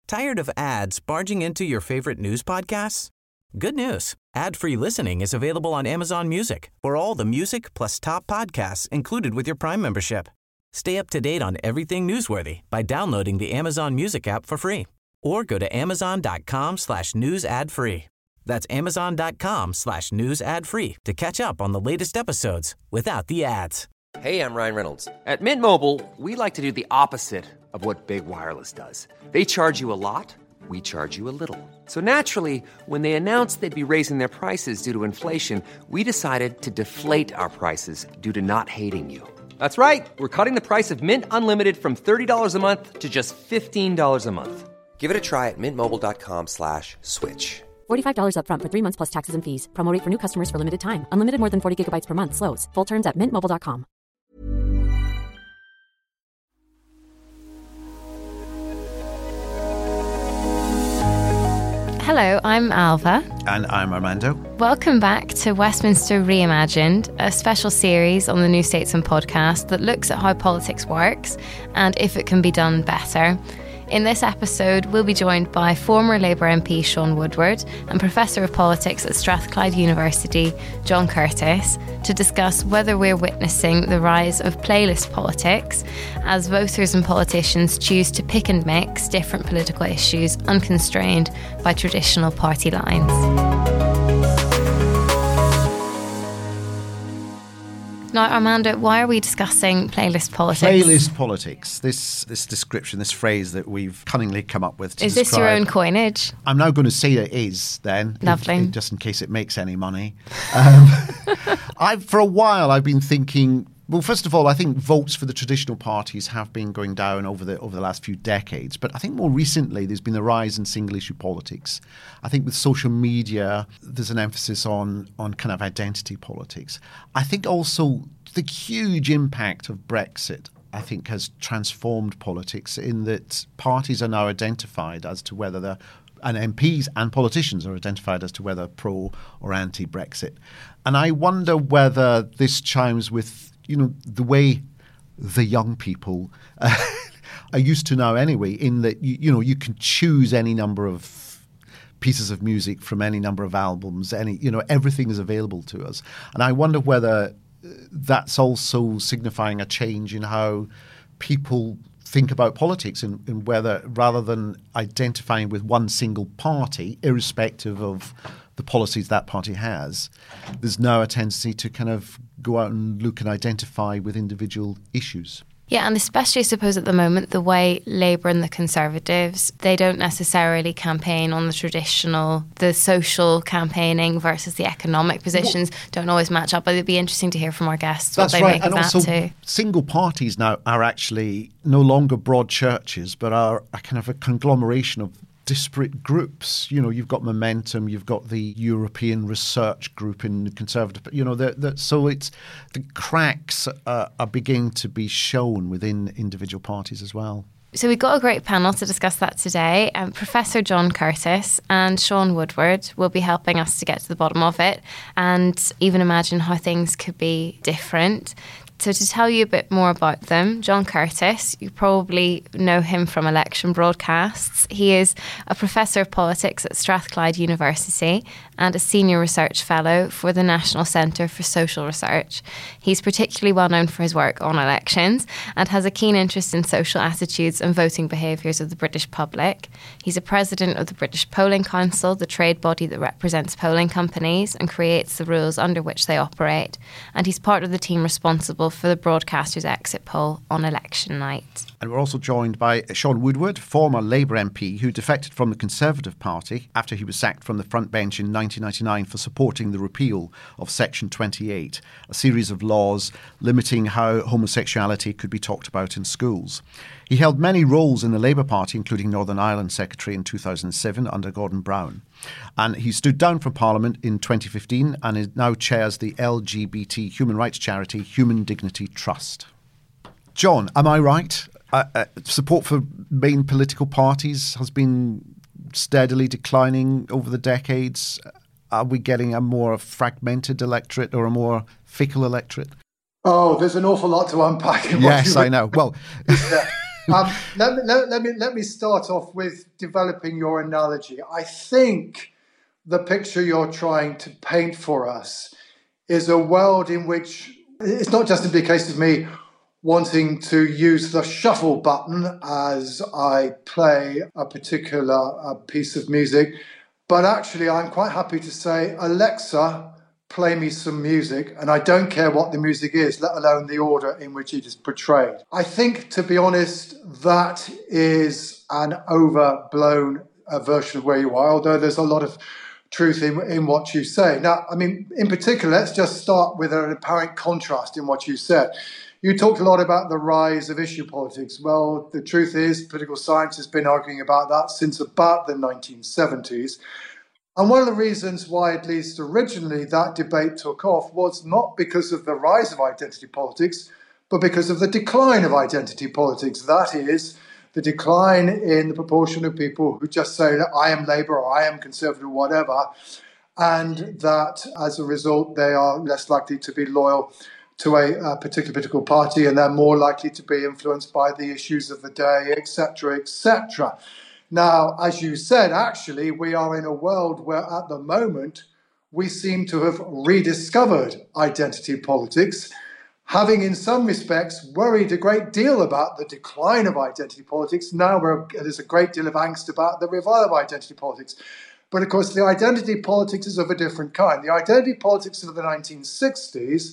Tired of ads barging into your favorite news podcasts? Good news. Ad-free listening is available on Amazon Music for all the music plus top podcasts included with your Prime membership. Stay up to date on everything newsworthy by downloading the Amazon Music app for free or go to amazon.com/news ad free. That's amazon.com/news ad free to catch up on the latest episodes without the ads. Hey, I'm Ryan Reynolds. At Mint Mobile, we like to do the opposite of what Big Wireless does. They charge you a lot, we charge you a little. So naturally, when they announced they'd be raising their prices due to inflation, we decided to deflate our prices due to not hating you. That's right. We're cutting the price of Mint Unlimited from $30 a month to just $15 a month. Give it a try at mintmobile.com/switch. $45 up front for 3 months plus taxes and fees. Promo rate for new customers for limited time. Unlimited more than 40 gigabytes per month. Slows full terms at mintmobile.com. Hello, I'm Alva. And I'm Armando. Welcome back to Westminster Reimagined, a special series on the New Statesman podcast that looks at how politics works and if it can be done better. In this episode, we'll be joined by former Labour MP Shaun Woodward and Professor of Politics at Strathclyde University, John Curtice, to discuss whether we're witnessing the rise of playlist politics as voters and politicians choose to pick and mix different political issues unconstrained by traditional party lines. Now, Armando, why are we discussing playlist politics? Playlist politics. This description, this phrase that we've cunningly come up with to Is this your own coinage? I'm now going to say it is then. Lovely. Just in case it makes any money. For a while, I've been thinking, well, first of all, I think votes for the traditional parties have been going down over the last few decades. But I think more recently, there's been a rise in single-issue politics. I think with social media, there's an emphasis on kind of identity politics. I think also the huge impact of Brexit, I think, has transformed politics in that parties are now identified as to whether they're and MPs and politicians are identified as to whether pro or anti-Brexit. And I wonder whether this chimes with, the way the young people are used to now anyway, in that, you can choose any number of pieces of music from any number of albums, everything is available to us. And I wonder whether that's also signifying a change in how people think about politics and whether, rather than identifying with one single party, irrespective of the policies that party has, there's now a tendency to kind of go out and look and identify with individual issues. Yeah, and especially, I suppose, at the moment, the way Labour and the Conservatives, they don't necessarily campaign on the social campaigning versus the economic positions don't always match up. But it'd be interesting to hear from our guests what they make of that too. That's right, and also single parties now are actually no longer broad churches, but are a kind of a conglomeration of disparate groups. You've got Momentum, you've got the European Research Group in the Conservative. So it's the cracks are beginning to be shown within individual parties as well. So we've got a great panel to discuss that today. Professor John Curtice and Shaun Woodward will be helping us to get to the bottom of it and even imagine how things could be different. So to tell you a bit more about them, John Curtice, you probably know him from election broadcasts. He is a professor of politics at Strathclyde University and a senior research fellow for the National Centre for Social Research. He's particularly well known for his work on elections and has a keen interest in social attitudes and voting behaviours of the British public. He's a president of the British Polling Council, the trade body that represents polling companies and creates the rules under which they operate. And he's part of the team responsible for the broadcaster's exit poll on election night. And we're also joined by Shaun Woodward, former Labour MP who defected from the Conservative Party after he was sacked from the front bench in 1999 for supporting the repeal of Section 28, a series of laws limiting how homosexuality could be talked about in schools. He held many roles in the Labour Party, including Northern Ireland Secretary in 2007 under Gordon Brown. And he stood down from Parliament in 2015 and now chairs the LGBT human rights charity Human Dignity Trust. John, am I right? Support for main political parties has been steadily declining over the decades. Are we getting a more fragmented electorate or a more fickle electorate? Oh, there's an awful lot to unpack. Yes, I know. Well, Let me start off with developing your analogy. I think the picture you're trying to paint for us is a world in which it's not just simply a case of me wanting to use the shuffle button as I play a particular piece of music, but actually I'm quite happy to say, Alexa, play me some music, and I don't care what the music is, let alone the order in which it is portrayed. I think, to be honest, that is an overblown version of where you are, although there's a lot of truth in what you say. Now, I mean, in particular, let's just start with an apparent contrast in what you said. You talked a lot about the rise of issue politics. Well, the truth is, political science has been arguing about that since about the 1970s. And one of the reasons why, at least originally, that debate took off was not because of the rise of identity politics, but because of the decline of identity politics. That is, the decline in the proportion of people who just say that I am Labour or I am Conservative or whatever, and that as a result they are less likely to be loyal to a particular political party, and they're more likely to be influenced by the issues of the day, etc., etc. Now, as you said, actually, we are in a world where at the moment we seem to have rediscovered identity politics, having in some respects worried a great deal about the decline of identity politics. Now there's a great deal of angst about the revival of identity politics. But of course, the identity politics is of a different kind. The identity politics of the 1960s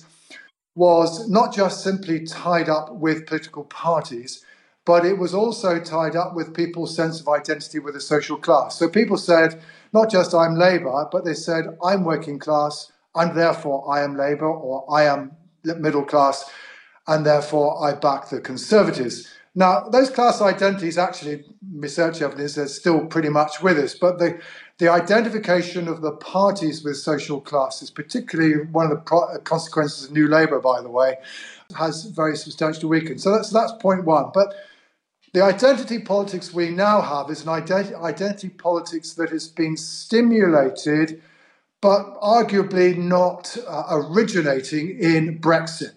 was not just simply tied up with political parties, but it was also tied up with people's sense of identity with a social class. So people said, not just I'm Labour, but they said I'm working class, and therefore I am Labour, or I am middle class, and therefore I back the Conservatives. Now, those class identities, actually, research evidence is still pretty much with us, but the identification of the parties with social classes, particularly one of the consequences of New Labour, by the way, has very substantially weakened. So that's point one. But the identity politics we now have is an identity politics that has been stimulated, but arguably not originating in Brexit.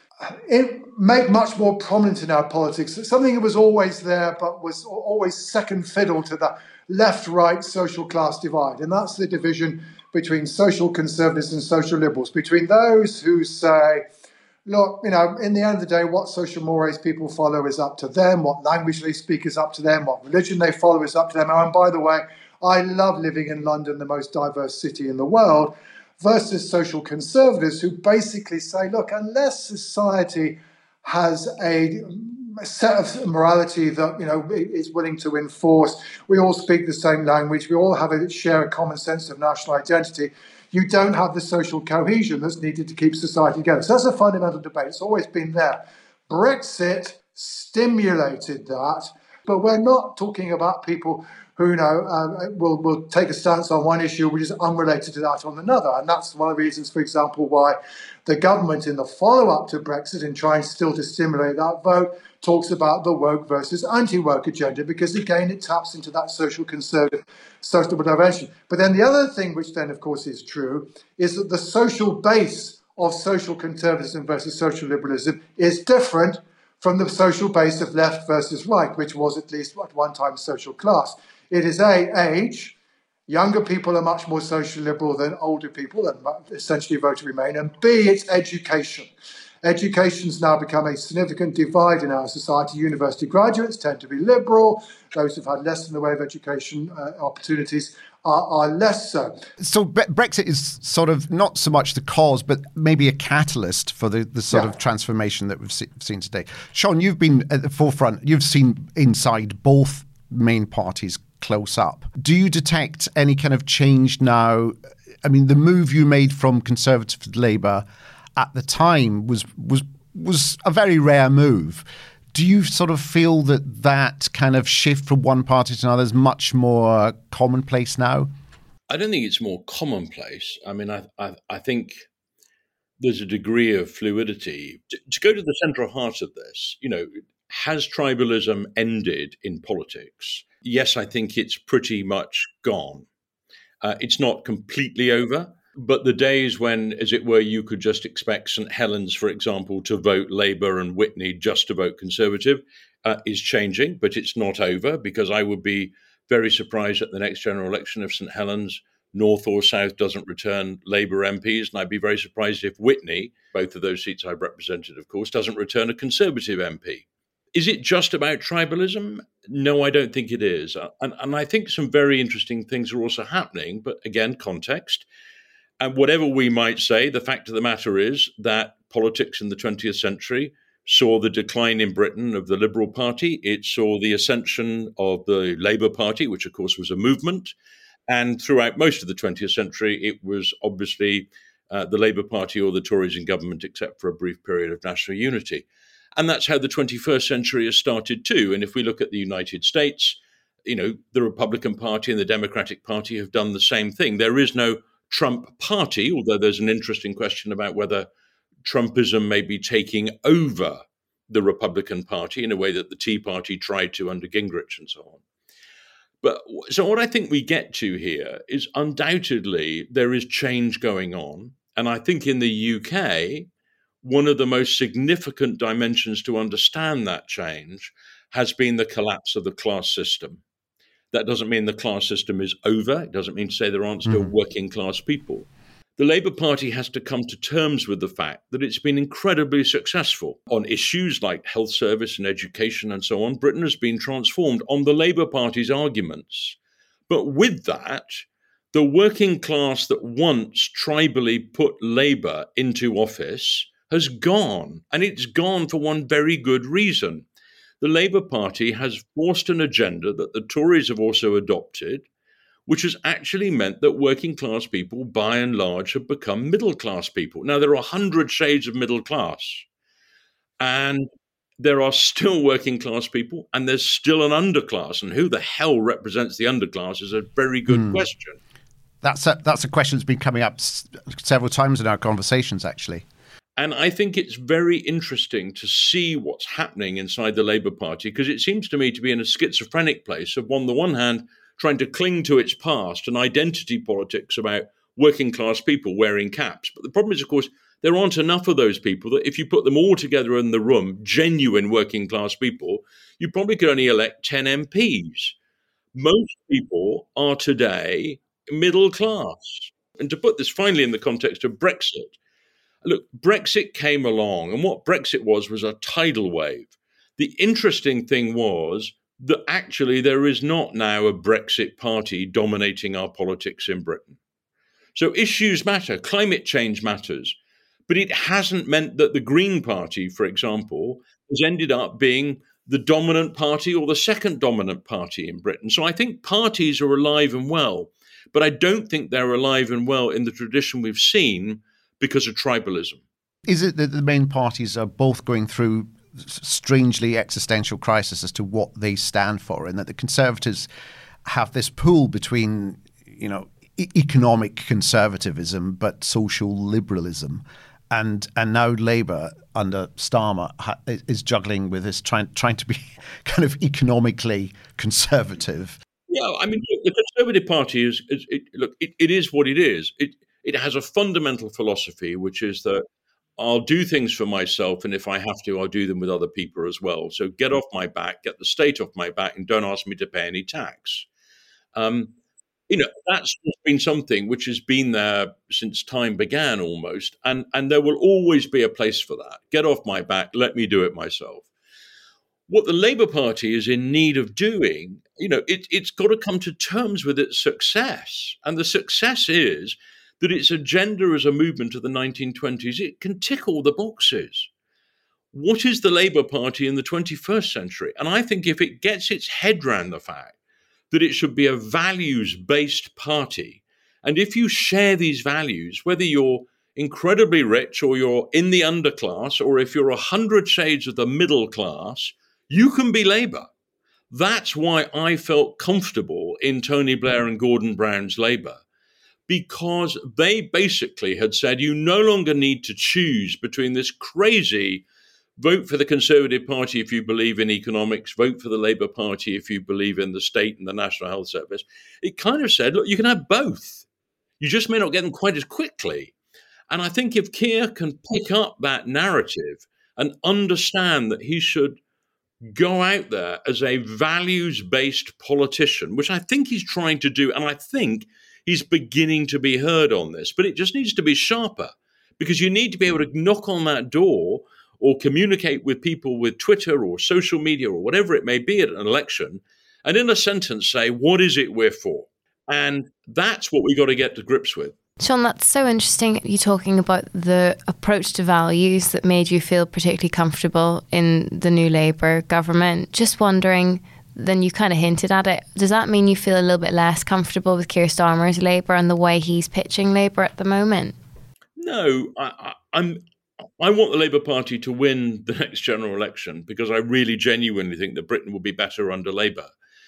It made much more prominent in our politics. It's something that was always there, but was always second fiddle to the left-right social class divide. And that's the division between social conservatives and social liberals, between those who say, look, in the end of the day, what social mores people follow is up to them, what language they speak is up to them, what religion they follow is up to them. And by the way, I love living in London, the most diverse city in the world, versus social conservatives who basically say, look, unless society has a set of morality that is willing to enforce, we all speak the same language, we all share a common sense of national identity, you don't have the social cohesion that's needed to keep society together. So that's a fundamental debate. It's always been there. Brexit stimulated that, but we're not talking about people who will take a stance on one issue which is unrelated to that on another. And that's one of the reasons, for example, why the government in the follow-up to Brexit, in trying still to stimulate that vote, talks about the woke versus anti-woke agenda, because, again, it taps into that social conservative, social dimension. But then the other thing, which then, of course, is true, is that the social base of social conservatism versus social liberalism is different from the social base of left versus right, which was at least at one time social class. It is age. Younger people are much more social liberal than older people, and essentially vote to remain. And B, it's education. Education's now become a significant divide in our society. University graduates tend to be liberal. Those who've had less in the way of education opportunities are less so. So Brexit is sort of not so much the cause, but maybe a catalyst for the sort of transformation that we've seen today. Sean, you've been at the forefront. You've seen inside both main parties close up. Do you detect any kind of change now? I mean, the move you made from Conservative to Labour at the time was a very rare move. Do you sort of feel that kind of shift from one party to another is much more commonplace now? I don't think it's more commonplace. I mean, I think there's a degree of fluidity. To go to the central heart of this, has tribalism ended in politics? Yes, I think it's pretty much gone. It's not completely over, but the days when, as it were, you could just expect St Helens, for example, to vote Labour and Witney just to vote Conservative, is changing, but it's not over, because I would be very surprised at the next general election if St Helens, North or South, doesn't return Labour MPs. And I'd be very surprised if Witney, both of those seats I've represented, of course, doesn't return a Conservative MP. Is it just about tribalism? No, I don't think it is. And I think some very interesting things are also happening, but again, context. And whatever we might say, the fact of the matter is that politics in the 20th century saw the decline in Britain of the Liberal Party. It saw the ascension of the Labour Party, which of course was a movement. And throughout most of the 20th century, it was obviously the Labour Party or the Tories in government, except for a brief period of national unity. And that's how the 21st century has started too. And if we look at the United States, the Republican Party and the Democratic Party have done the same thing. There is no Trump party, although there's an interesting question about whether Trumpism may be taking over the Republican Party in a way that the Tea Party tried to under Gingrich and so on. But so what I think we get to here is undoubtedly there is change going on. And I think in the UK, one of the most significant dimensions to understand that change has been the collapse of the class system. That doesn't mean the class system is over. It doesn't mean to say there aren't still working class people. The Labour Party has to come to terms with the fact that it's been incredibly successful on issues like health service and education and so on. Britain has been transformed on the Labour Party's arguments. But with that, the working class that once tribally put Labour into office has gone, and it's gone for one very good reason. The Labour Party has forced an agenda that the Tories have also adopted, which has actually meant that working class people, by and large, have become middle class people. Now, there are 100 shades of middle class, and there are still working class people, and there's still an underclass. And who the hell represents the underclass is a very good question. That's a question that's been coming up several times in our conversations, actually. And I think it's very interesting to see what's happening inside the Labour Party, because it seems to me to be in a schizophrenic place of, on the one hand, trying to cling to its past and identity politics about working class people wearing caps. But the problem is, of course, there aren't enough of those people that if you put them all together in the room, genuine working class people, you probably could only elect 10 MPs. Most people are today middle class. And to put this finally in the context of Brexit, look, Brexit came along, and what Brexit was a tidal wave. The interesting thing was that actually there is not now a Brexit party dominating our politics in Britain. So issues matter, climate change matters, but it hasn't meant that the Green Party, for example, has ended up being the dominant party or the second dominant party in Britain. So I think parties are alive and well, but I don't think they're alive and well in the tradition we've seen because of tribalism. Is it that the main parties are both going through strangely existential crisis as to what they stand for, and that the Conservatives have this pull between, economic conservatism but social liberalism, and now Labour under Starmer is juggling with this, trying to be kind of economically conservative? Yeah, I mean, the Conservative Party it is what it is. It has a fundamental philosophy, which is that I'll do things for myself, and if I have to, I'll do them with other people as well. So get off my back, get the state off my back, and don't ask me to pay any tax. That's been something which has been there since time began almost, and there will always be a place for that. Get off my back, let me do it myself. What the Labour Party is in need of doing, it's got to come to terms with its success. And the success is that its agenda as a movement of the 1920s, it can tick all the boxes. What is the Labour Party in the 21st century? And I think if it gets its head round the fact that it should be a values-based party, and if you share these values, whether you're incredibly rich or you're in the underclass, or if you're 100 shades of the middle class, you can be Labour. That's why I felt comfortable in Tony Blair and Gordon Brown's Labour, because they basically had said you no longer need to choose between this crazy vote for the Conservative Party if you believe in economics, vote for the Labour Party if you believe in the state and the National Health Service. It kind of said, look, you can have both. You just may not get them quite as quickly. And I think if Keir can pick up that narrative and understand that he should go out there as a values-based politician, which I think he's trying to do, and I think he's beginning to be heard on this, but it just needs to be sharper, because you need to be able to knock on that door or communicate with people with Twitter or social media or whatever it may be at an election, and in a sentence say, what is it we're for? And that's what we got to get to grips with. Sean, that's so interesting. You talking about the approach to values that made you feel particularly comfortable in the new Labour government. Just wondering, then you kind of hinted at it, does that mean you feel a little bit less comfortable with Keir Starmer's Labour and the way he's pitching Labour at the moment? No, I want the Labour Party to win the next general election, because I really genuinely think that Britain will be better under Labour.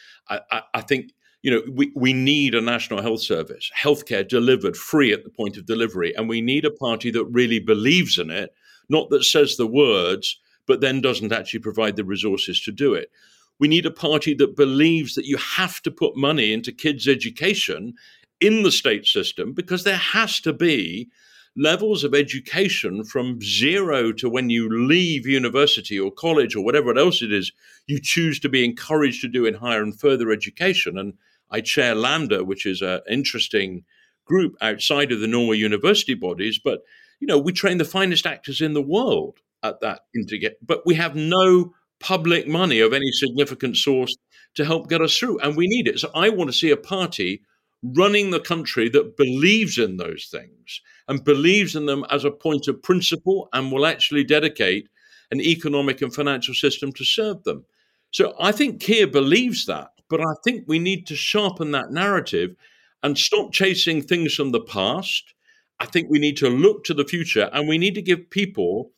I think, we need a national health service, healthcare delivered free at the point of delivery, and we need a party that really believes in it, not that says the words, but then doesn't actually provide the resources to do it. We need a party that believes that you have to put money into kids' education in the state system, because there has to be levels of education from zero to when you leave university or college or whatever else it is you choose to be encouraged to do in higher and further education. And I chair LAMDA, which is an interesting group outside of the normal university bodies. But, we train the finest actors in the world at that. But we have no public money of any significant source to help get us through. And we need it. So I want to see a party running the country that believes in those things and believes in them as a point of principle and will actually dedicate an economic and financial system to serve them. So I think Keir believes that, but I think we need to sharpen that narrative and stop chasing things from the past. I think we need to look to the future, and we need to give people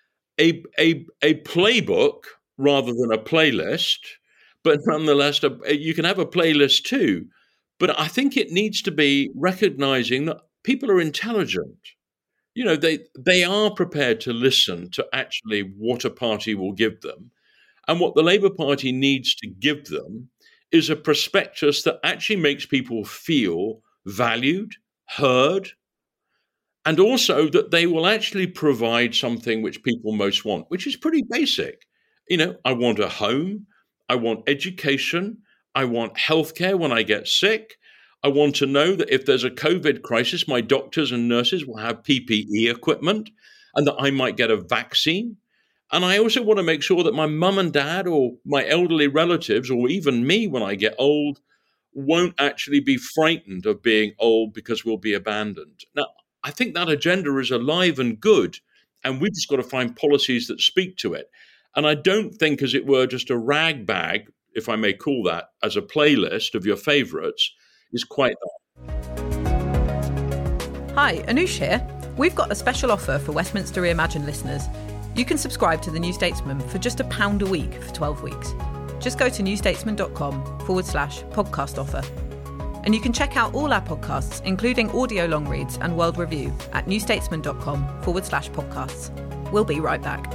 a playbook rather than a playlist. But nonetheless, you can have a playlist too. But I think it needs to be recognizing that people are intelligent. They are prepared to listen to actually what a party will give them. And what the Labour Party needs to give them is a prospectus that actually makes people feel valued, heard, and also that they will actually provide something which people most want, which is pretty basic. I want a home, I want education, I want healthcare when I get sick. I want to know that if there's a COVID crisis, my doctors and nurses will have PPE equipment and that I might get a vaccine. And I also want to make sure that my mum and dad or my elderly relatives, or even me when I get old, won't actually be frightened of being old because we'll be abandoned. Now, I think that agenda is alive and good, and we've just got to find policies that speak to it. And I don't think, as it were, just a rag bag, if I may call that, as a playlist of your favourites, is quite that. Hi, Anoush here. We've got a special offer for Westminster Reimagined listeners. You can subscribe to The New Statesman for just £1 a week for 12 weeks. Just go to newstatesman.com/podcast offer. And you can check out all our podcasts, including audio long reads and world review, at newstatesman.com/podcasts. We'll be right back.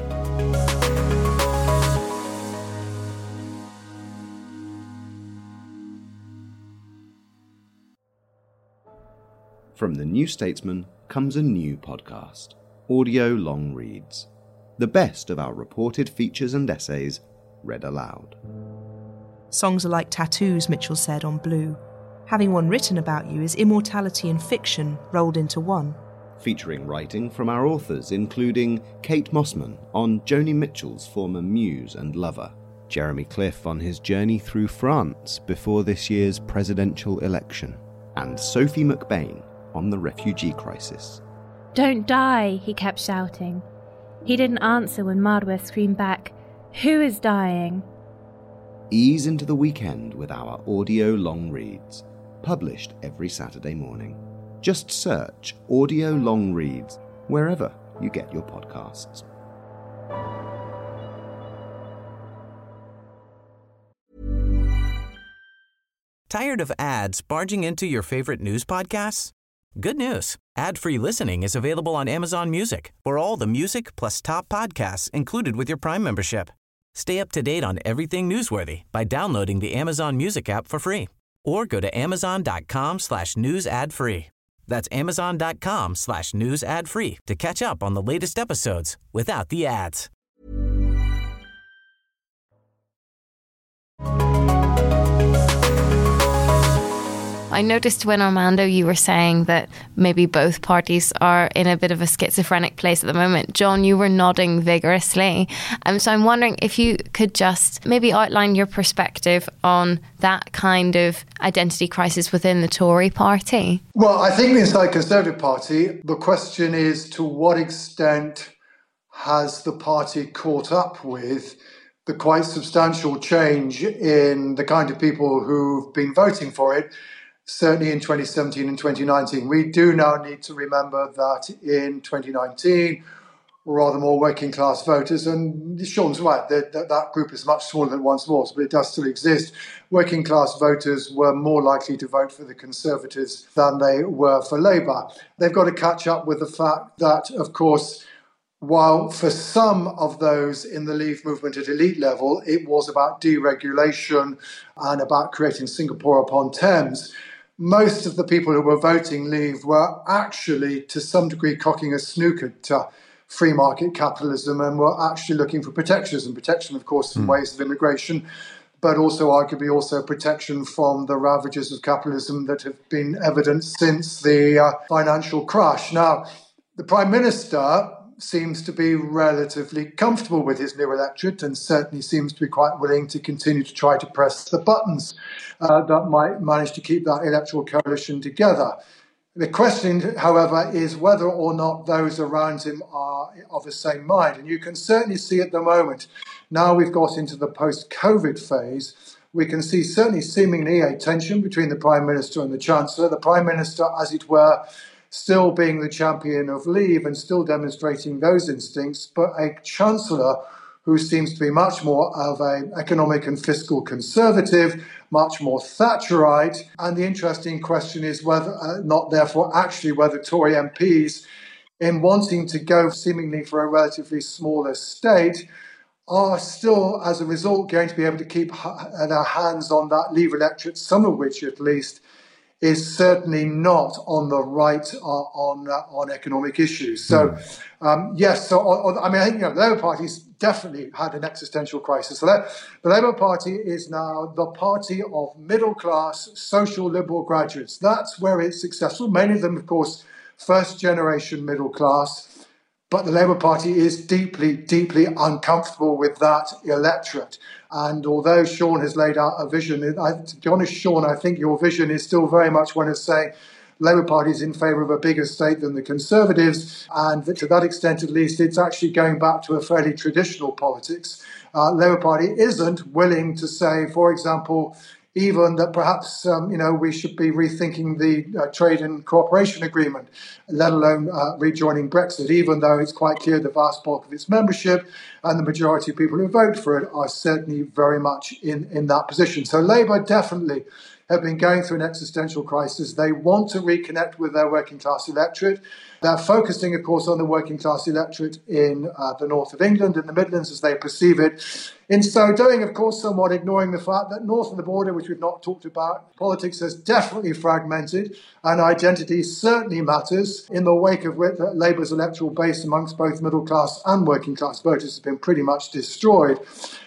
From The New Statesman comes a new podcast, Audio Long Reads. The best of our reported features and essays read aloud. Songs are like tattoos, Mitchell said on Blue. Having one written about you is immortality and fiction rolled into one. Featuring writing from our authors, including Kate Mossman on Joni Mitchell's former muse and lover, Jeremy Cliff on his journey through France before this year's presidential election, and Sophie McBain on the refugee crisis. "Don't die," he kept shouting. He didn't answer when Marwa screamed back, "Who is dying?" Ease into the weekend with our audio long reads, published every Saturday morning. Just search Audio Long Reads wherever you get your podcasts. Tired of ads barging into your favorite news podcasts? Good news. Ad-free listening is available on Amazon Music for all the music plus top podcasts included with your Prime membership. Stay up to date on everything newsworthy by downloading the Amazon Music app for free or go to amazon.com/news ad free. That's amazon.com/news ad free to catch up on the latest episodes without the ads. I noticed when, Armando, you were saying that maybe both parties are in a bit of a schizophrenic place at the moment. John, you were nodding vigorously. So I'm wondering if you could just maybe outline your perspective on that kind of identity crisis within the Tory party. Well, I think inside Conservative Party, the question is to what extent has the party caught up with the quite substantial change in the kind of people who've been voting for it, certainly in 2017 and 2019. We do now need to remember that in 2019, rather more working class voters, and Sean's right, that group is much smaller than it once was, but it does still exist. Working class voters were more likely to vote for the Conservatives than they were for Labour. They've got to catch up with the fact that, of course, while for some of those in the Leave movement at elite level, it was about deregulation and about creating Singapore upon Thames, most of the people who were voting Leave were actually, to some degree, cocking a snooker to free market capitalism and were actually looking for protectionism. Protection, of course, in ways of immigration, but also arguably also protection from the ravages of capitalism that have been evident since the financial crash. Now, the Prime Minister seems to be relatively comfortable with his new electorate and certainly seems to be quite willing to continue to try to press the buttons that might manage to keep that electoral coalition together. The question, however, is whether or not those around him are of the same mind. And you can certainly see at the moment, now we've got into the post-COVID phase, we can see certainly seemingly a tension between the Prime Minister and the Chancellor. The Prime Minister, as it were, still being the champion of Leave and still demonstrating those instincts, but a Chancellor who seems to be much more of an economic and fiscal conservative, much more Thatcherite. And the interesting question is whether not, therefore, actually whether Tory MPs, in wanting to go seemingly for a relatively smaller state, are still, as a result, going to be able to keep their hands on that Leave electorate, some of which at least is certainly not on the right on economic issues. So, yes, so I mean, I think the Labour Party's definitely had an existential crisis. So the Labour Party is now the party of middle-class, social liberal graduates. That's where it's successful. Many of them, of course, first-generation middle class. But the Labour Party is deeply, deeply uncomfortable with that electorate. And although Sean has laid out a vision, to be honest, Sean, I think your vision is still very much one of saying the Labour Party is in favour of a bigger state than the Conservatives. And that to that extent, at least, it's actually going back to a fairly traditional politics. Labour Party isn't willing to say, for example, even that perhaps, we should be rethinking the trade and cooperation agreement, let alone rejoining Brexit, even though it's quite clear the vast bulk of its membership and the majority of people who vote for it are certainly very much in that position. So Labour definitely have been going through an existential crisis. They want to reconnect with their working class electorate. They're focusing, of course, on the working class electorate in the north of England, in the Midlands, as they perceive it. In so doing, of course, somewhat ignoring the fact that north of the border, which we've not talked about, politics has definitely fragmented and identity certainly matters, in the wake of which Labour's electoral base amongst both middle class and working class voters has been pretty much destroyed.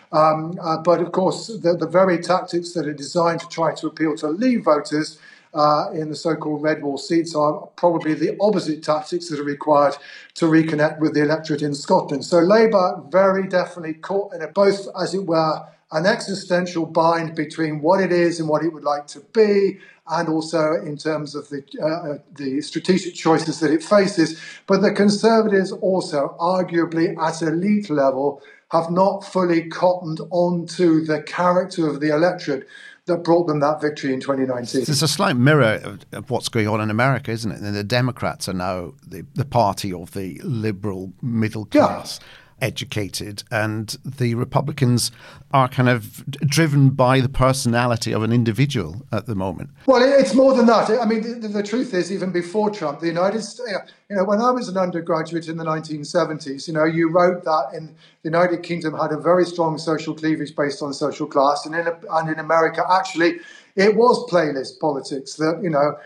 But of course, the very tactics that are designed to try to appeal to Leave voters in the so-called red wall seats are probably the opposite tactics that are required to reconnect with the electorate in Scotland. So Labour very definitely caught in both, as it were, an existential bind between what it is and what it would like to be, and also in terms of the strategic choices that it faces. But the Conservatives also, arguably at elite level, have not fully cottoned onto the character of the electorate that brought them that victory in 2019. There's a slight mirror of what's going on in America, isn't it? And the Democrats are now the party of the liberal middle class. Yeah. Educated, and the Republicans are kind of driven by the personality of an individual at the moment. Well, it's more than that. I mean, the truth is, even before Trump, the United States, when I was an undergraduate in the 1970s, you wrote that in the United Kingdom had a very strong social cleavage based on social class, and in America, actually, it was playlist politics. That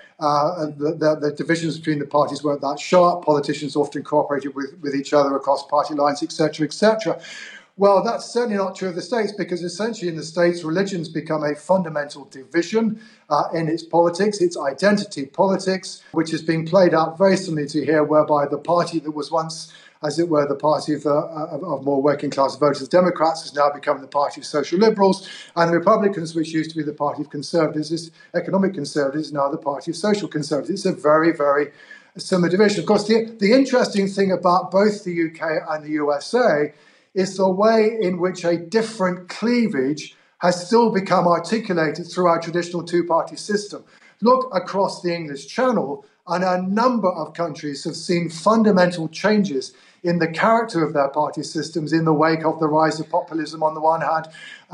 the divisions between the parties weren't that sharp. Politicians often cooperated with each other across party lines, etc., etc. Well, that's certainly not true of the States, because essentially in the States, religion's become a fundamental division in its politics, its identity politics, which is being played out very similarly to here, whereby the party that was once, as it were, the party of more working class voters, Democrats, has now become the party of social liberals, and the Republicans, which used to be the party of conservatives, economic conservatives, is now the party of social conservatives. It's a very, very similar division. Of course, the interesting thing about both the UK and the USA is the way in which a different cleavage has still become articulated through our traditional two-party system. Look across the English Channel, and a number of countries have seen fundamental changes in the character of their party systems in the wake of the rise of populism on the one hand,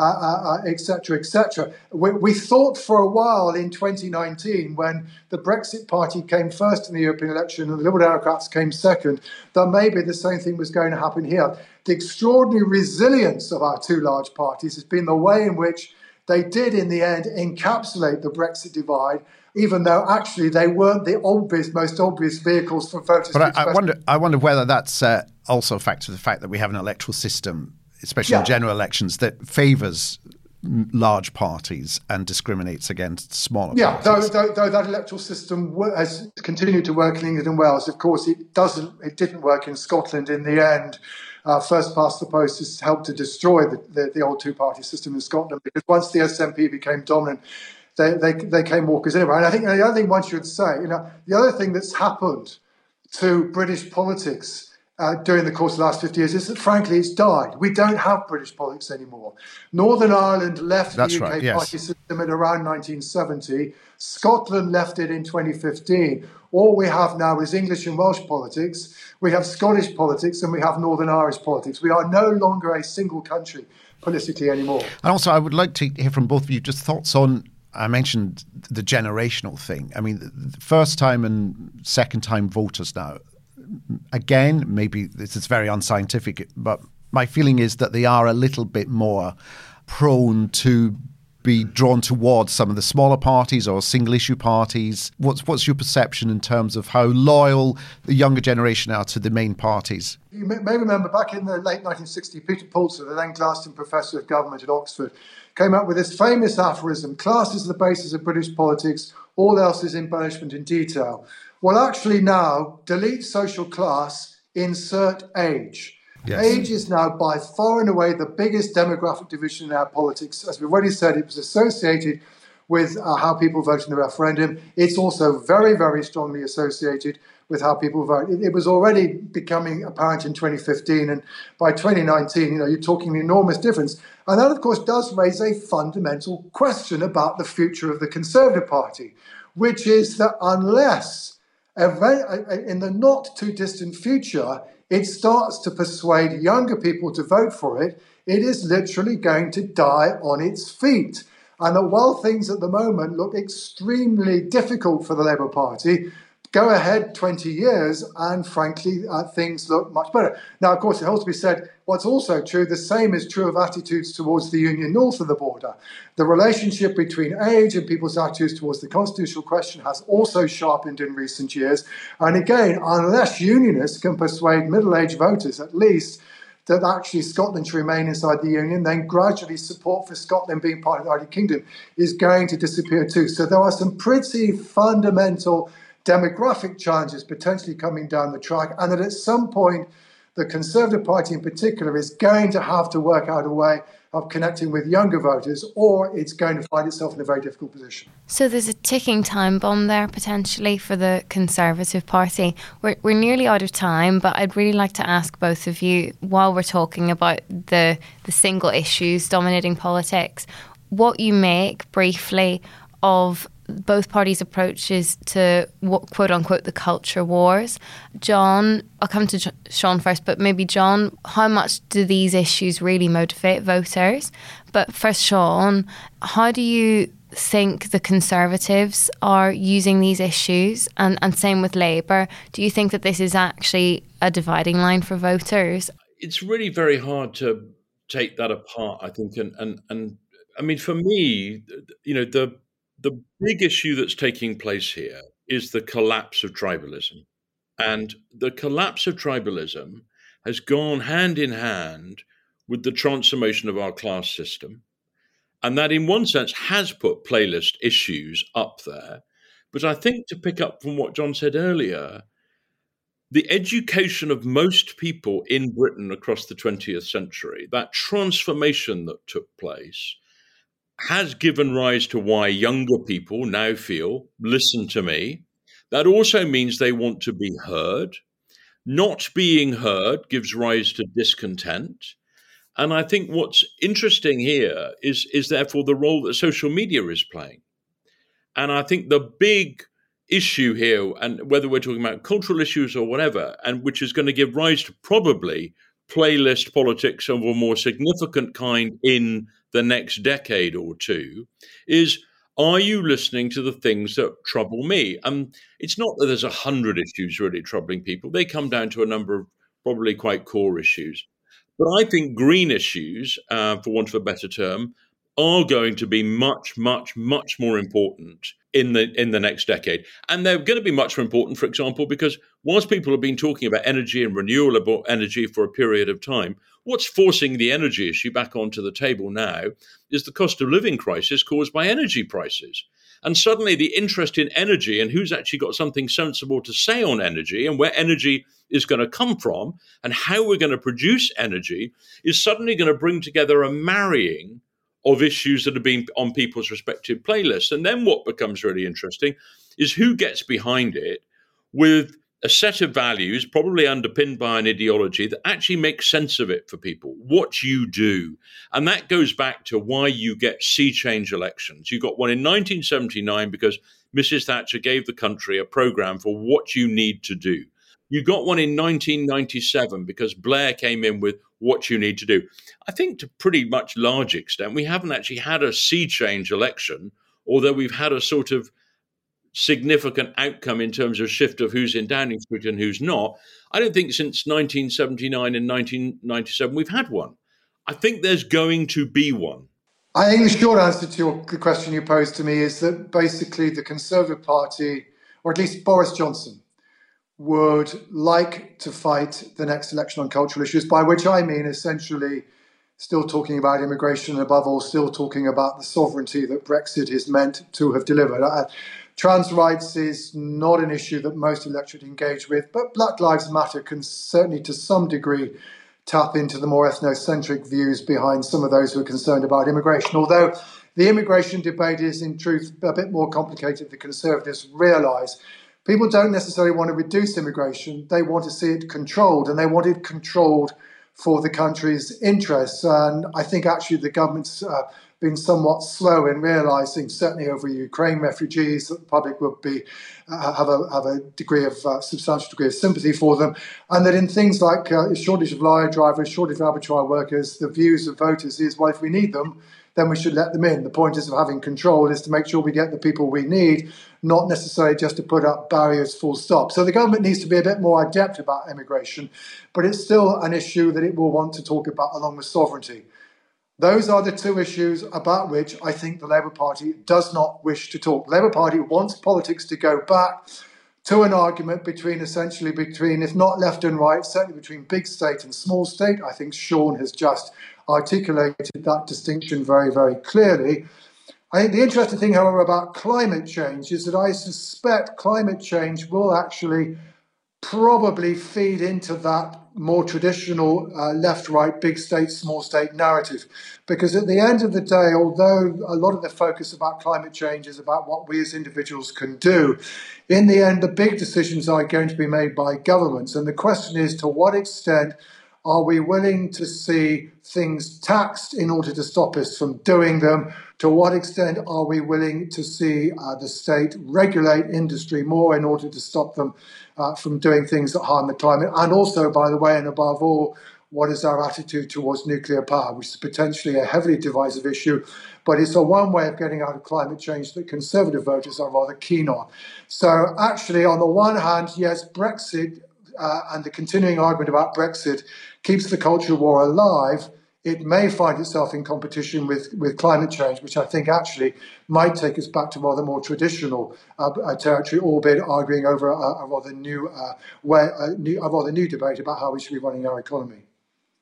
et cetera, et cetera. We thought for a while in 2019, when the Brexit Party came first in the European election and the Liberal Democrats came second, that maybe the same thing was going to happen here. The extraordinary resilience of our two large parties has been the way in which they did, in the end, encapsulate the Brexit divide, even though actually they weren't the most obvious vehicles for voters. But I wonder whether that's also a factor of the fact that we have an electoral system, especially in general elections, that favours large parties and discriminates against smaller parties. Though that electoral system has continued to work in England and Wales, of course it didn't work in Scotland in the end. First past the post has helped to destroy the old two-party system in Scotland, because once the SNP became dominant, they came walkers anyway. And I think the other thing one should say, the other thing that's happened to British politics during the course of the last 50 years is that, frankly, it's died. We don't have British politics anymore. Northern Ireland left the UK party system at around 1970. Scotland left it in 2015. All we have now is English and Welsh politics. We have Scottish politics and we have Northern Irish politics. We are no longer a single country politically anymore. And also, I would like to hear from both of you just thoughts on, I mentioned the generational thing. I mean, the first time and second time voters now, again, maybe this is very unscientific, but my feeling is that they are a little bit more prone to be drawn towards some of the smaller parties or single-issue parties. What's your perception in terms of how loyal the younger generation are to the main parties? You may remember back in the late 1960s, Peter Pulzer, the then Glaston Professor of Government at Oxford, came up with this famous aphorism: class is the basis of British politics, all else is embellishment in detail. Well, actually now, delete social class, insert age. Yes. Age is now by far and away the biggest demographic division in our politics. As we've already said, it was associated with how people vote in the referendum. It's also very, very strongly associated with how people vote. It was already becoming apparent in 2015, and by 2019, you're talking an enormous difference. And that, of course, does raise a fundamental question about the future of the Conservative Party, which is that unless, in the not too distant future, it starts to persuade younger people to vote for it, it is literally going to die on its feet. And that while things at the moment look extremely difficult for the Labour Party, go ahead 20 years and frankly, things look much better. Now, of course, it has to be said, what's also true, the same is true of attitudes towards the Union north of the border. The relationship between age and people's attitudes towards the constitutional question has also sharpened in recent years. And again, unless unionists can persuade middle-aged voters, at least, that actually Scotland should remain inside the Union, then gradually support for Scotland being part of the United Kingdom is going to disappear too. So there are some pretty fundamental demographic challenges potentially coming down the track, and that at some point the Conservative Party in particular is going to have to work out a way of connecting with younger voters, or it's going to find itself in a very difficult position. So there's a ticking time bomb there potentially for the Conservative Party. We're nearly out of time, but I'd really like to ask both of you, while we're talking about the single issues dominating politics, what you make briefly of both parties' approaches to quote unquote the culture wars. John, I'll come to Sean first, but maybe John, how much do these issues really motivate voters? But first, Sean, how do you think the Conservatives are using these issues? And same with Labour. Do you think that this is actually a dividing line for voters? It's really very hard to take that apart, I think. And I mean, for me, the big issue that's taking place here is the collapse of tribalism. And the collapse of tribalism has gone hand in hand with the transformation of our class system. And that, in one sense, has put playlist issues up there. But I think, to pick up from what John said earlier, the education of most people in Britain across the 20th century, that transformation that took place, has given rise to why younger people now feel, listen to me. That also means they want to be heard. Not being heard gives rise to discontent. And I think what's interesting here is therefore the role that social media is playing. And I think the big issue here, and whether we're talking about cultural issues or whatever, and which is going to give rise to probably playlist politics of a more significant kind in the next decade or two, is, are you listening to the things that trouble me? It's not that there's 100 issues really troubling people. They come down to a number of probably quite core issues. But I think green issues, for want of a better term, are going to be much, much, much more important in the next decade. And they're going to be much more important, for example, because whilst people have been talking about energy and renewable energy for a period of time, what's forcing the energy issue back onto the table now is the cost of living crisis caused by energy prices. And suddenly the interest in energy and who's actually got something sensible to say on energy and where energy is going to come from and how we're going to produce energy is suddenly going to bring together a marrying of issues that have been on people's respective playlists. And then what becomes really interesting is who gets behind it with a set of values, probably underpinned by an ideology that actually makes sense of it for people, what you do. And that goes back to why you get sea change elections. You got one in 1979 because Mrs. Thatcher gave the country a program for what you need to do. You got one in 1997 because Blair came in with what you need to do. I think to pretty much large extent, we haven't actually had a sea change election, although we've had a sort of significant outcome in terms of shift of who's in Downing Street and who's not. I don't think since 1979 and 1997 we've had one. I think there's going to be one. I think the short answer to the question you posed to me is that basically the Conservative Party, or at least Boris Johnson, would like to fight the next election on cultural issues, by which I mean essentially still talking about immigration and above all still talking about the sovereignty that Brexit is meant to have delivered. Trans rights is not an issue that most electorate engage with, but Black Lives Matter can certainly to some degree tap into the more ethnocentric views behind some of those who are concerned about immigration. Although the immigration debate is in truth a bit more complicated than Conservatives realise. People don't necessarily want to reduce immigration. They want to see it controlled, and they want it controlled for the country's interests. And I think actually the government's been somewhat slow in realising, certainly over Ukraine refugees, that the public would be have a degree of substantial degree of sympathy for them, and that in things like shortage of lorry drivers, shortage of abattoir workers, the views of voters is, well, if we need them, then we should let them in. The point is of having control is to make sure we get the people we need, not necessarily just to put up barriers full stop. So the government needs to be a bit more adept about immigration, but it's still an issue that it will want to talk about along with sovereignty. Those are the two issues about which I think the Labour Party does not wish to talk. The Labour Party wants politics to go back to an argument between, if not left and right, certainly between big state and small state. I think Sean has just articulated that distinction very, very clearly. I think the interesting thing, however, about climate change is that I suspect climate change will actually probably feed into that more traditional left-right, big state, small state narrative. Because at the end of the day, although a lot of the focus about climate change is about what we as individuals can do, in the end, the big decisions are going to be made by governments. And the question is, to what extent are we willing to see things taxed in order to stop us from doing them? To what extent are we willing to see the state regulate industry more in order to stop them from doing things that harm the climate? And also, by the way, and above all, what is our attitude towards nuclear power, which is potentially a heavily divisive issue, but it's a one way of getting out of climate change that Conservative voters are rather keen on. So actually, on the one hand, yes, Brexit and the continuing argument about Brexit keeps the culture war alive. It may find itself in competition with climate change, which I think actually might take us back to rather more traditional territory, albeit arguing over a rather new debate about how we should be running our economy.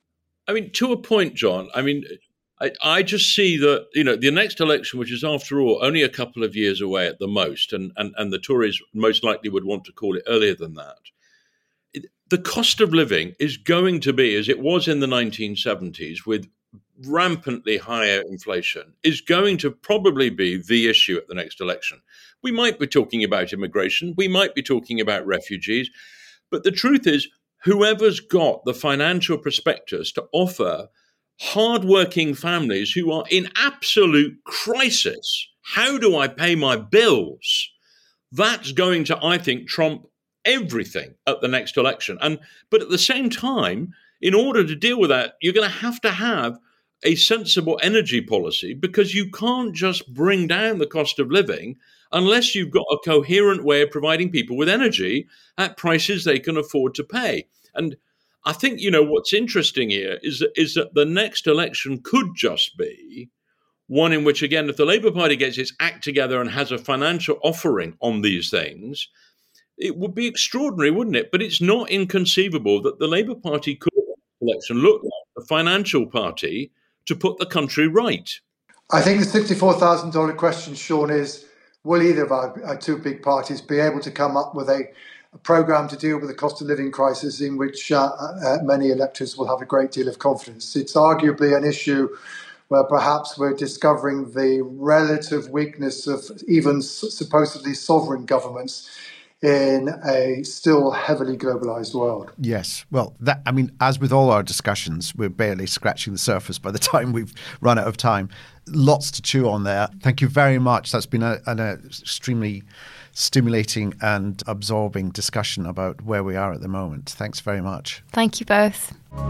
I mean, to a point, John, I mean, I just see that, the next election, which is, after all, only a couple of years away at the most, and the Tories most likely would want to call it earlier than that, the cost of living is going to be, as it was in the 1970s, with rampantly higher inflation, is going to probably be the issue at the next election. We might be talking about immigration, we might be talking about refugees, but the truth is, whoever's got the financial prospectus to offer hardworking families who are in absolute crisis, how do I pay my bills? That's going to, I think, trump everything at the next election. But at the same time, in order to deal with that, you're going to have a sensible energy policy, because you can't just bring down the cost of living unless you've got a coherent way of providing people with energy at prices they can afford to pay. And I think, what's interesting here is that the next election could just be one in which, again, if the Labour Party gets its act together and has a financial offering on these things, it would be extraordinary, wouldn't it? But it's not inconceivable that the Labour Party could, in the election, look like a financial party to put the country right. I think the $64,000 question, Sean, is, will either of our two big parties be able to come up with a programme to deal with the cost of living crisis in which many electors will have a great deal of confidence? It's arguably an issue where perhaps we're discovering the relative weakness of even supposedly sovereign governments in a still heavily globalized world. Yes. Well, as with all our discussions, we're barely scratching the surface by the time we've run out of time. Lots to chew on there. Thank you very much. That's been an extremely stimulating and absorbing discussion about where we are at the moment. Thanks very much. Thank you both.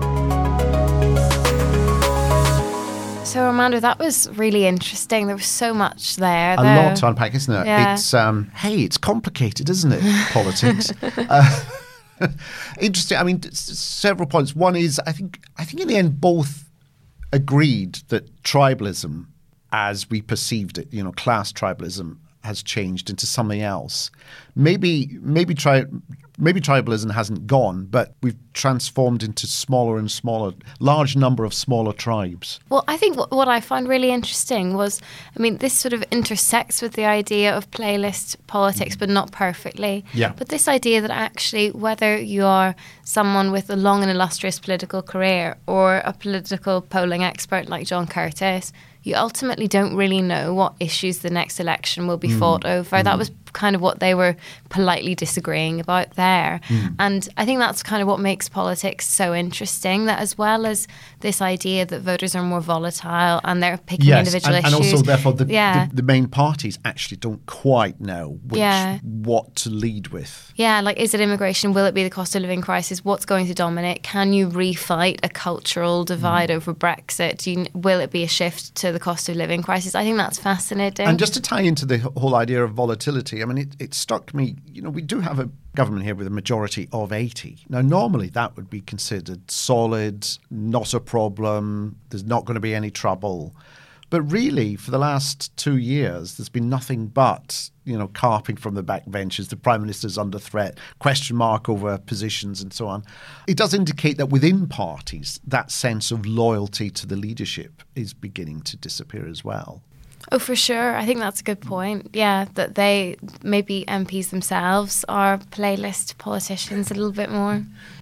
So, Armando, that was really interesting. There was so much there. A lot to unpack, isn't it? Yeah. It's it's complicated, isn't it? Politics. Interesting. I mean, several points. One is, I think in the end, both agreed that tribalism, as we perceived it, class tribalism, has changed into something else. Maybe tribalism hasn't gone, but we've transformed into smaller and smaller, large number of smaller tribes. Well, I think what I found really interesting was, this sort of intersects with the idea of playlist politics, but not perfectly. Yeah. But this idea that actually, whether you are someone with a long and illustrious political career or a political polling expert like John Curtis, you ultimately don't really know what issues the next election will be fought over. That was kind of what they were politely disagreeing about there. And I think that's kind of what makes politics so interesting, that as well as this idea that voters are more volatile and they're picking individual issues. And also, therefore, the main parties actually don't quite know what to lead with. Yeah, like, is it immigration? Will it be the cost of living crisis? What's going to dominate? Can you refight a cultural divide over Brexit? Will it be a shift to the cost of living crisis? I think that's fascinating. And just to tie into the whole idea of volatility, it struck me, we do have a government here with a majority of 80. Now, normally that would be considered solid, not a problem, there's not going to be any trouble. But really, for the last 2 years, there's been nothing but, carping from the backbenches, the Prime Minister's under threat, question mark over positions and so on. It does indicate that within parties, that sense of loyalty to the leadership is beginning to disappear as well. Oh, for sure. I think that's a good point. Yeah, that they, maybe MPs themselves, are playlist politicians a little bit more.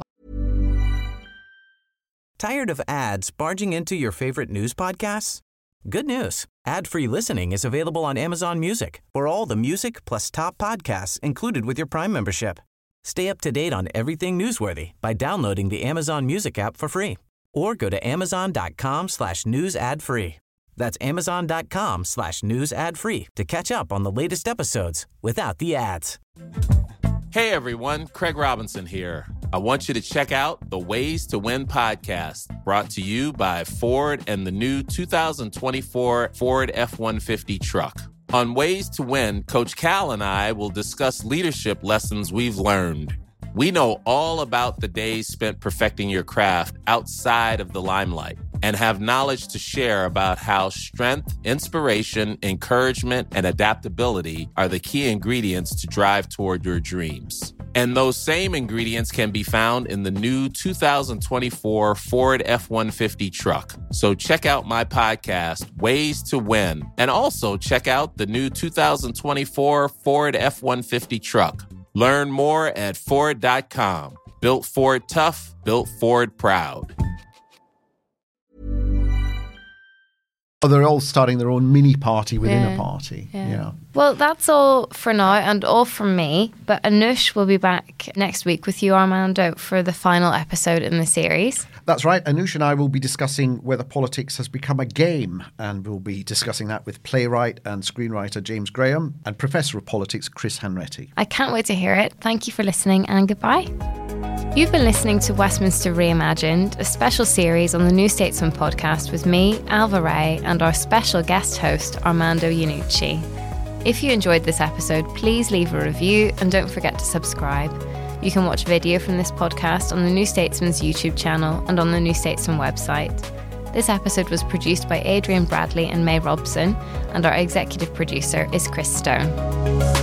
Tired of ads barging into your favorite news podcasts? Good news. Ad-free listening is available on Amazon Music for all the music plus top podcasts included with your Prime membership. Stay up to date on everything newsworthy by downloading the Amazon Music app for free or go to amazon.com/news ad free. That's amazon.com/news ad free to catch up on the latest episodes without the ads. Hey everyone, Craig Robinson here. I want you to check out the Ways to Win podcast, brought to you by Ford and the new 2024 Ford F-150 truck. On Ways to Win, Coach Cal and I will discuss leadership lessons we've learned. We know all about the days spent perfecting your craft outside of the limelight and have knowledge to share about how strength, inspiration, encouragement, and adaptability are the key ingredients to drive toward your dreams. And those same ingredients can be found in the new 2024 Ford F-150 truck. So check out my podcast, Ways to Win, and also check out the new 2024 Ford F-150 truck. Learn more at Ford.com. Built Ford tough, built Ford proud. They're all starting their own mini party within a party. Yeah. Well, that's all for now and all from me. But Anoosh will be back next week with you, Armando, for the final episode in the series. That's right. Anoosh and I will be discussing whether politics has become a game. And we'll be discussing that with playwright and screenwriter James Graham and Professor of Politics Chris Hanratty. I can't wait to hear it. Thank you for listening and goodbye. You've been listening to Westminster Reimagined, a special series on the New Statesman podcast with me, Alva Ray, and our special guest host, Armando Iannucci. If you enjoyed this episode, please leave a review and don't forget to subscribe. You can watch video from this podcast on the New Statesman's YouTube channel and on the New Statesman website. This episode was produced by Adrian Bradley and May Robson, and our executive producer is Chris Stone.